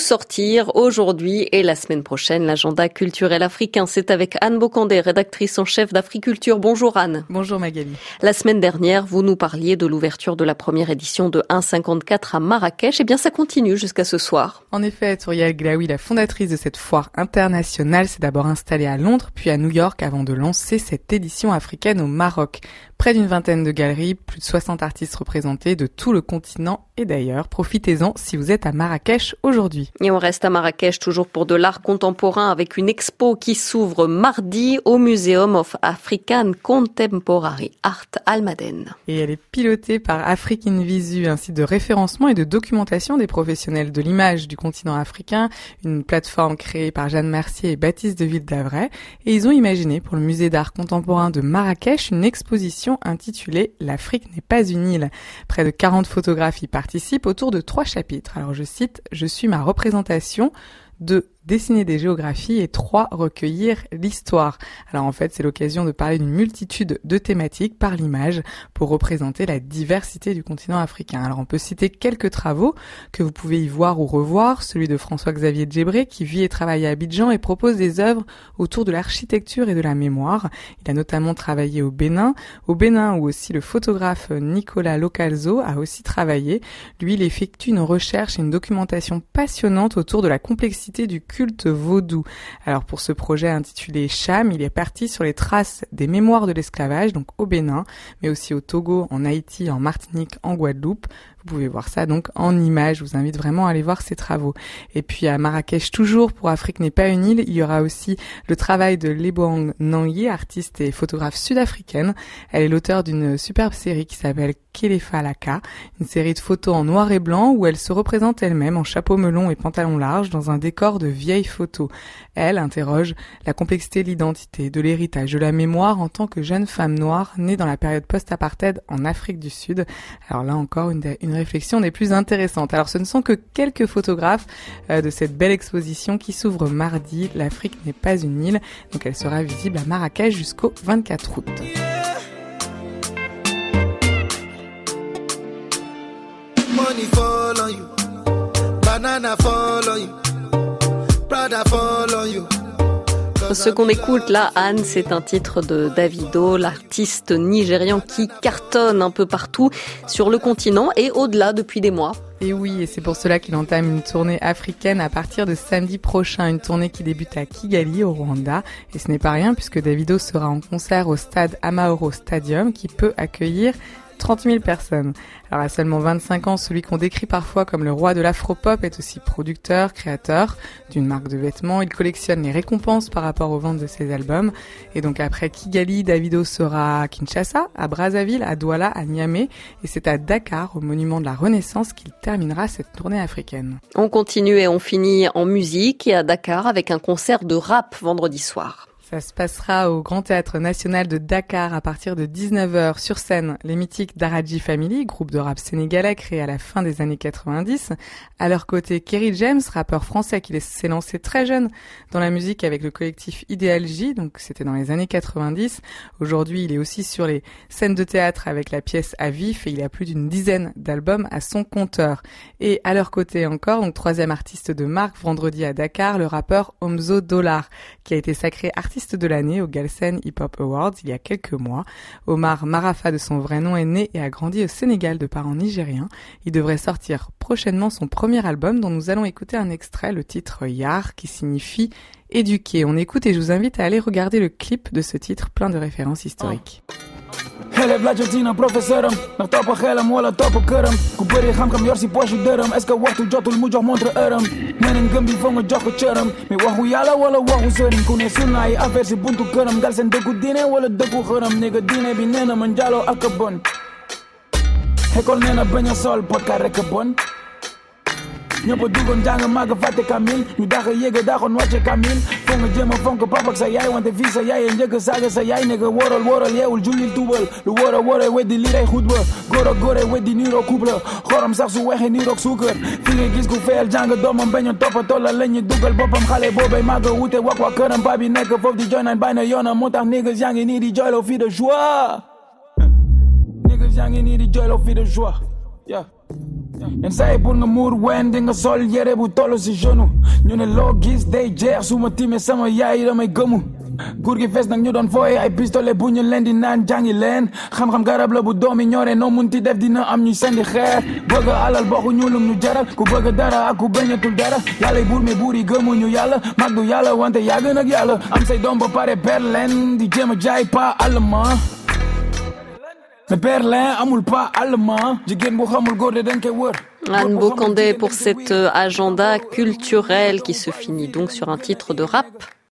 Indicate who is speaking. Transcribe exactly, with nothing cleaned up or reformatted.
Speaker 1: sortir aujourd'hui et la semaine prochaine. L'agenda culturel africain, c'est avec Anne Bocandé, rédactrice en chef d'Africulture. Bonjour Anne.
Speaker 2: Bonjour Magali.
Speaker 1: La semaine dernière, vous nous parliez de l'ouverture de la première édition de un cinquante-quatre à Marrakech. Eh bien, ça continue jusqu'à ce soir.
Speaker 2: En effet, Touria El Glaoui, la fondatrice de cette foire internationale, s'est d'abord installée à Londres, puis à New York avant de lancer cette édition africaine au Maroc. Près d'une vingtaine de galeries, plus de soixante artistes représentés de tout le continent et d'ailleurs. Profitez-en si vous êtes à Marrakech aujourd'hui.
Speaker 1: Et on reste à Marrakech toujours pour de l'art contemporain avec une expo qui s'ouvre mardi au Museum of African Contemporary Art Almaden.
Speaker 2: Et elle est pilotée par Afrique in Visu, un site de référencement et de documentation des professionnels de l'image du continent africain, une plateforme créée par Jeanne Mercier et Baptiste de Ville-d'Avray. Et ils ont imaginé pour le musée d'art contemporain de Marrakech une exposition intitulée « L'Afrique n'est pas une île ». Près de quarante photographes y participent autour de trois chapitres. Alors je cite « Je suis ma représentation », de dessiner des géographies et trois, recueillir l'histoire. Alors en fait, c'est l'occasion de parler d'une multitude de thématiques par l'image pour représenter la diversité du continent africain. Alors on peut citer quelques travaux que vous pouvez y voir ou revoir, celui de François-Xavier Djebré qui vit et travaille à Abidjan et propose des œuvres autour de l'architecture et de la mémoire. Il a notamment travaillé au Bénin, au Bénin où aussi le photographe Nicolas Localzo a aussi travaillé. Lui, il effectue une recherche et une documentation passionnante autour de la complexité du culte vaudou. Alors pour ce projet intitulé Cham, il est parti sur les traces des mémoires de l'esclavage, donc au Bénin, mais aussi au Togo, en Haïti, en Martinique, en Guadeloupe. Vous pouvez voir ça donc en images, je vous invite vraiment à aller voir ces travaux. Et puis à Marrakech toujours, pour Afrique n'est pas une île, il y aura aussi le travail de Leboang Nangye, artiste et photographe sud-africaine. Elle est l'auteure d'une superbe série qui s'appelle Kelefa Laka, une série de photos en noir et blanc où elle se représente elle-même en chapeau melon et pantalon large dans un décor de vieilles photos. Elle interroge la complexité de l'identité, de l'héritage, de la mémoire en tant que jeune femme noire née dans la période post-apartheid en Afrique du Sud. Alors là encore, une, une réflexion des plus intéressantes. Alors ce ne sont que quelques photographes euh, de cette belle exposition qui s'ouvre mardi. L'Afrique n'est pas une île, donc elle sera visible à Marrakech jusqu'au vingt-quatre août.
Speaker 3: Money fall on you, banana fall on you, Prada fall on you.
Speaker 1: Ce qu'on écoute là, Anne, c'est un titre de Davido, l'artiste nigérian qui cartonne un peu partout sur le continent et au-delà depuis des mois.
Speaker 2: Et oui, et c'est pour cela qu'il entame une tournée africaine à partir de samedi prochain, une tournée qui débute à Kigali, au Rwanda. Et ce n'est pas rien puisque Davido sera en concert au stade Amahoro Stadium qui peut accueillir trente mille personnes. Alors à seulement vingt-cinq ans, celui qu'on décrit parfois comme le roi de l'afropop est aussi producteur, créateur d'une marque de vêtements. Il collectionne les récompenses par rapport aux ventes de ses albums. Et donc après Kigali, Davido sera à Kinshasa, à Brazzaville, à Douala, à Niamey. Et c'est à Dakar, au monument de la Renaissance, qu'il terminera cette tournée africaine.
Speaker 1: On continue et on finit en musique et à Dakar avec un concert de rap vendredi soir.
Speaker 2: Ça se passera au Grand Théâtre National de Dakar à partir de dix-neuf heures. Sur scène, les mythiques Daraji Family, groupe de rap sénégalais créé à la fin des années quatre-vingt-dix. À leur côté, Kerry James, rappeur français qui s'est lancé très jeune dans la musique avec le collectif Idéal J, donc c'était dans les années quatre-vingt-dix. Aujourd'hui, il est aussi sur les scènes de théâtre avec la pièce À Vif et il a plus d'une dizaine d'albums à son compteur. Et à leur côté encore, donc troisième artiste de marque, vendredi à Dakar, le rappeur Omzo Dollar, qui a été sacré artiste de l'année au Galsen Hip Hop Awards il y a quelques mois. Omar Marafa de son vrai nom est né et a grandi au Sénégal de parents nigériens. Il devrait sortir prochainement son premier album dont nous allons écouter un extrait, le titre Yar qui signifie éduquer. On écoute et je vous invite à aller regarder le clip de ce titre plein de références historiques.
Speaker 4: Hele blaadje tien aan professorum Nog toppen gelem, walla toppen kurm Kuburi gam gam yorsi poshi durm Eska wachtu jotul mujoh montre urm Nenen gumbi vonge joko churm Mi wahu yala walla wahu surim Kune sunai aversi buntu kurm Galsen deku dine walla deku gurm Nigga dine bi nena manjalo akabon Hekol nena benyo sol podka rekabon ñëpp duggoon jàng màgg fàtte kamil ñu daxa yéega daxoon wàcce kamil foo nga jéem a fonk papak sa yaay wante fii sa yaay njëkk saaga sa yaay nekk wóoral wóoral yeewul jullil tuubal lu wóor a wóor a weddi li rey xutba góor a góor a weddi niroog couple xorom sax su weexee niroog suukar fi nga gis ku feyal jàng doomam bañ a toppatoo la la ñu dugal boppam xale boobay màgg wute wak waa këram paa bi nekk foofu di joy naan bàyyi na yoonam moo tax niggas yaa ngi nii di joyloo fii de joie niggas yaa ngi nii di joyloo fii de joie yeah En say pour nga muur wen di nga sol yere bu tollu si genou ñu ne loo gis day jeex su ma timee sama yaay damay gëmu góor gi fees nag ñu doon fooye ay pistolet bu ñu leen di naan jàngi leen xam-xam garab la bu doomi ñore noo munti def dina am ñuy sendi xeer bëgg alal bokku ñuulum ñu jaral ku bëgg dara ak ku bañatul dara yàlla buur me buur yi gëmuñu yàlla mag du yàlla wante yàgg nag yàlla am say doom ba pare Berlin di jéem a jaay pas allemand mais Berlin amul pas allemand jigéen bu xamul góor de dañ koy wër.
Speaker 1: Anne Bokandé pour cet agenda culturel qui se finit donc sur un titre de rap.